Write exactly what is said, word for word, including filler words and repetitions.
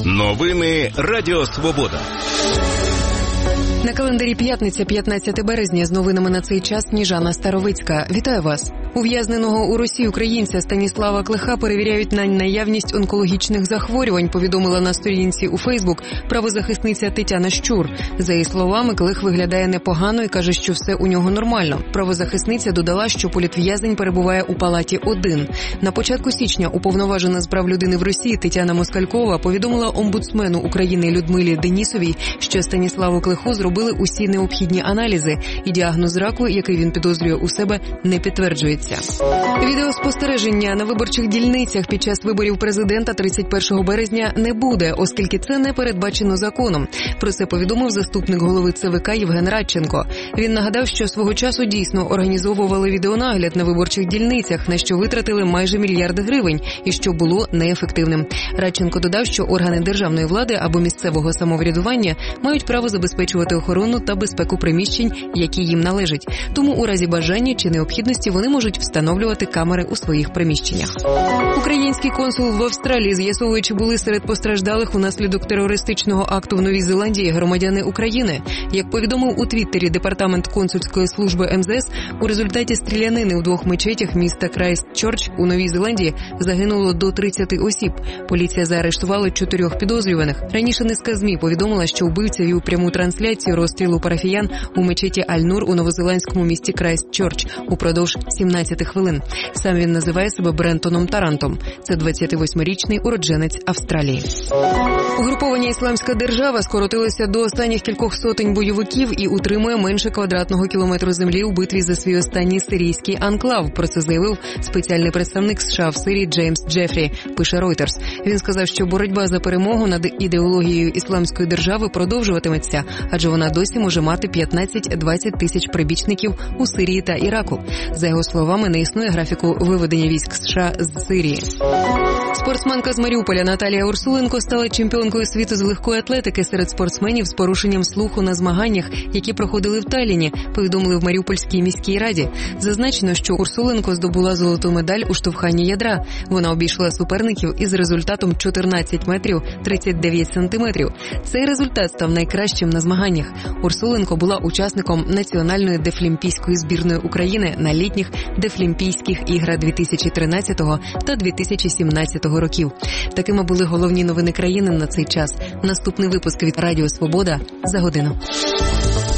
Новини Радіо Свобода. На календарі п'ятниця, п'ятнадцяте березня, з новинами на цей час Сніжана Старовицька. Вітаю вас. Ув'язненого у Росії українця Станіслава Клиха перевіряють на наявність онкологічних захворювань, повідомила на сторінці у Фейсбук правозахисниця Тетяна Щур. За її словами, Клих виглядає непогано і каже, що все у нього нормально. Правозахисниця додала, що політв'язень перебуває у палаті один. На початку січня уповноважена з прав людини в Росії Тетяна Москалькова повідомила омбудсмену України Людмилі Денісовій, що Станіславу Клиху зробили усі необхідні аналізи, і діагноз раку, який він підозрює у себе, не підтверджується. Відеоспостереження на виборчих дільницях під час виборів президента тридцять першого березня не буде, оскільки це не передбачено законом. Про це повідомив заступник голови ЦВК Євген Радченко. Він нагадав, що свого часу дійсно організовували відеонагляд на виборчих дільницях, на що витратили майже мільярд гривень, і що було неефективним. Радченко додав, що органи державної влади або місцевого самоврядування мають право забезпечувати охорону та безпеку приміщень, які їм належать. Тому у разі бажання чи необхідності вони можуть встановлювати камери у своїх приміщеннях. Український консул в Австралії з'ясовує, чи були серед постраждалих унаслідок терористичного акту в Новій Зеландії громадяни України. Як повідомив у Твіттері департамент консульської служби ем зе ес, у результаті стрілянини у двох мечетях міста Крайстчерч у Новій Зеландії загинуло до тридцяти осіб. Поліція заарештувала чотирьох підозрюваних. Раніше низка ЗМІ повідомила, що вбивця вів пряму трансляцію розстрілу парафіян у мечеті Аль-Нур у новозеландському місті Крайстчерч упродовж сімнадцяти хвилин. Сам він називає себе Брентоном Тарантом. Це двадцятивосьмирічний уродженець Австралії. Угруповання «Ісламська держава» скоротилося до останніх кількох сотень бойовиків і утримує менше квадратного кілометру землі у битві за свій останній сирійський анклав. Про це заявив спеціальний представник США в Сирії Джеймс Джефрі, пише Reuters. Він сказав, що боротьба за перемогу над ідеологією «Ісламської держави» продовжуватиметься, адже вона досі може мати п'ятнадцять-двадцять тисяч прибічників у Сирії та Іраку. За його словами, не існує графіку виведення військ США з Сирії. Спортсменка з Маріуполя Наталія Урсуленко стала чемпіонкою світу з легкої атлетики серед спортсменів з порушенням слуху на змаганнях, які проходили в Талліні, повідомили в Маріупольській міській раді. Зазначено, що Урсуленко здобула золоту медаль у штовханні ядра. Вона обійшла суперників із результатом чотирнадцять метрів тридцять дев'ять сантиметрів. Цей результат став найкращим на змаганнях. Урсуленко була учасником національної дефлімпійської збірної України на літніх Дефлімпійських іграх дві тисячі тринадцятого та дві тисячі сімнадцятого років. Такими були головні новини країни на цей час. Наступний випуск від Радіо Свобода за годину.